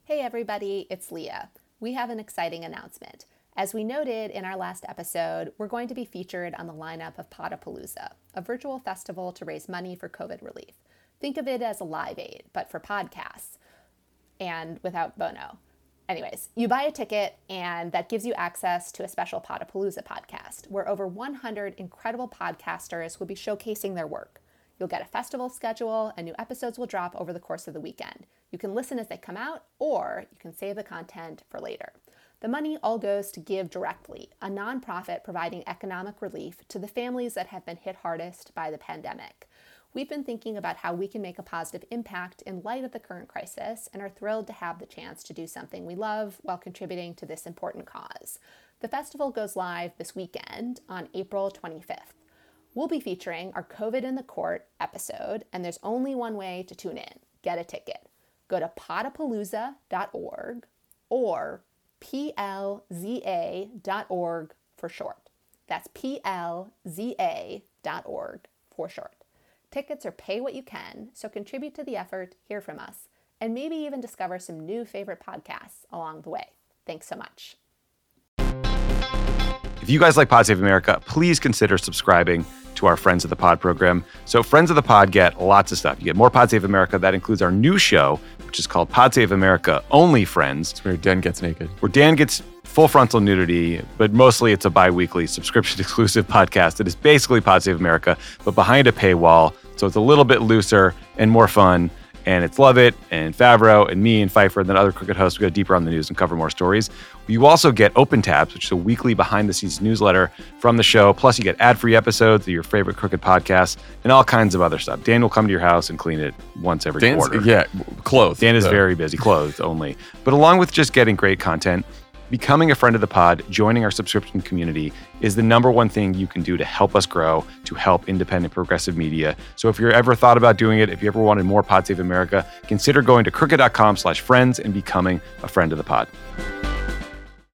Hey everybody, it's Leah. We have an exciting announcement. As we noted in our last episode, we're going to be featured on the lineup of Podapalooza, a virtual festival to raise money for COVID relief. Think of it as a Live Aid, but for podcasts and without Bono. Anyways, you buy a ticket and that gives you access to a special Podapalooza podcast where over 100 incredible podcasters will be showcasing their work. You'll get a festival schedule and new episodes will drop over the course of the weekend. You can listen as they come out, or you can save the content for later. The money all goes to Give Directly, a nonprofit providing economic relief to the families that have been hit hardest by the pandemic. We've been thinking about how we can make a positive impact in light of the current crisis and are thrilled to have the chance to do something we love while contributing to this important cause. The festival goes live this weekend on April 25th. We'll be featuring our COVID in the Court episode, and there's only one way to tune in. Get a ticket. Go to podapalooza.org or plza.org for short. That's plza.org for short. Tickets are pay what you can, so contribute to the effort, hear from us, and maybe even discover some new favorite podcasts along the way. Thanks so much. If you guys like Pod Save America, please consider subscribing to our Friends of the Pod program. So Friends of the Pod get lots of stuff. You get more Pod Save America. That includes our new show, which is called Pod Save America Only Friends. It's where Dan gets naked. Where Dan gets full frontal nudity, but mostly it's a bi-weekly subscription-exclusive podcast that is basically Pod Save America, but behind a paywall. So it's a little bit looser and more fun. And it's Lovett and Favreau and me and Pfeiffer and then other Crooked hosts. We go deeper on the news and cover more stories. You also get Open Tabs, which is a weekly behind-the-scenes newsletter from the show. Plus, you get ad-free episodes of your favorite Crooked podcasts and all kinds of other stuff. Dan will come to your house and clean it once every quarter. Yeah, clothed. Dan is very busy, clothed only. But along with just getting great content, becoming a friend of the pod, joining our subscription community is the number one thing you can do to help us grow, to help independent progressive media. So if you're ever thought about doing it, if you ever wanted more Pod Save America, consider going to crooked.com/friends and becoming a friend of the pod.